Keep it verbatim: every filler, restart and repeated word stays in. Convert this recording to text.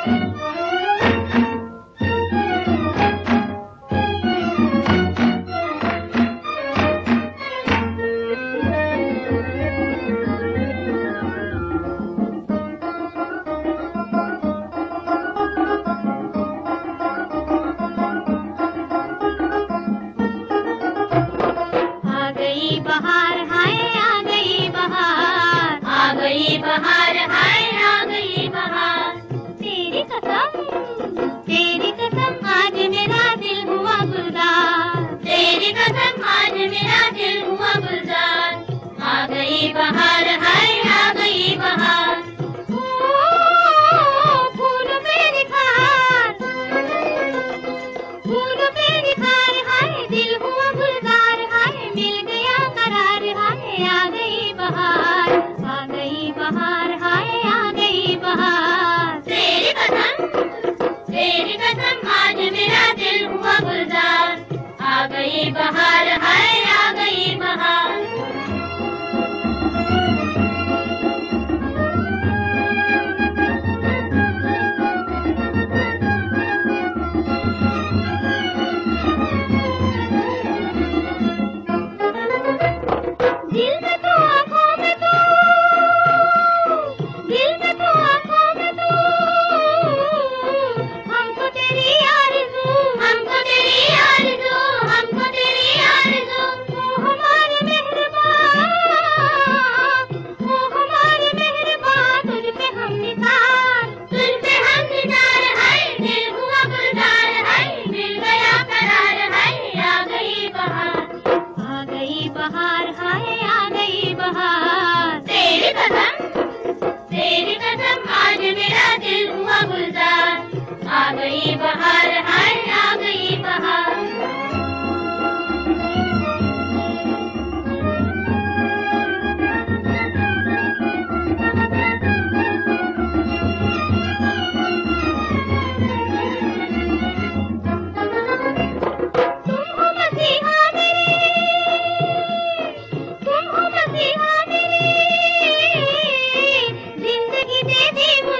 बहार हाय आ गई बहार, आ गई बहार हाय आ गई बहार। तेरी कसम तेरी कसम आज मेरा दिल हुआ गुलजार, तेरी कसम आज मेरा दिल हुआ गुलजार। आ गई बहार हाय आ गई बहार। फूलों पे निखार, फूलों पे निखार हाय दिल हुआ गुलजार हाय। मिल गया करार हाय आ गई बहार, आ गई बहार हाय आ गई बहार। तेरी कसम तेरी कसम आज मेरा दिल हुआ गुलजार। आ गई बहार हाय आ गई बहार। दिल में तो आँखों में तो, दिल में तो आँखों में तो, हमको तेरी आरज़ू, हमको तेरी आरज़ू, हमको तेरी आरज़ू। ओ हमारे मेहरबान, ओ हमारे मेहरबान, तुझ पे हम निसार, तुझ पे हम निसार हाय। दिल हुआ गुलजार हाय, मिल गया करार हाय। आ गई बहार, आ गई बहार हाय आ गई बहार। तेरी कसम तेरी कसम आज मेरा दिल हुआ गुलजार। आ गई बहार हाय आ गई बहार। तुम हो मसीहा मेरे, तुम हो मसीहा मेरे, जिंदगी दे दी